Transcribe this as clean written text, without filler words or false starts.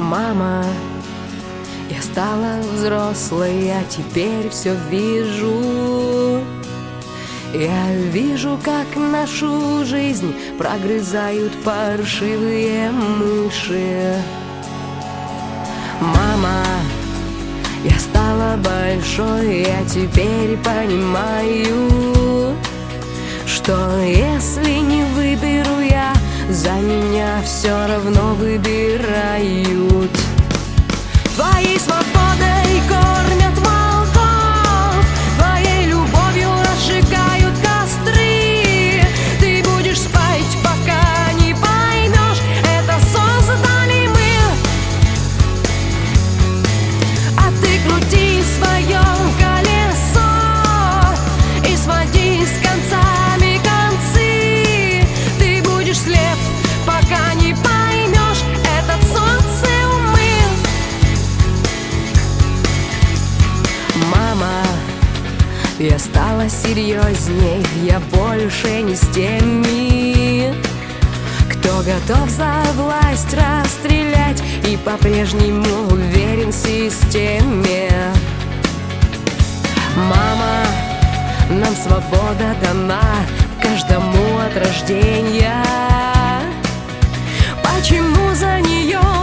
Мама, я стала взрослой, я теперь все вижу. Я вижу, как нашу жизнь прогрызают паршивые мыши. Мама, я стала большой, я теперь понимаю, что если не выберу я, за меня все равно выбирают. Твоей свободой кормят волков, твоей любовью разжигают костры. Ты будешь спать, пока не поймешь, это создали мы. А ты крути свое колесо и своди с концами концы. Ты будешь слеп, пока не поймешь, этот социум мы. Мама, я стала серьезней, я больше не с теми, кто готов за власть расстрелять и по-прежнему уверен в системе. Мама, нам свобода дана каждому от рождения. Почему за нее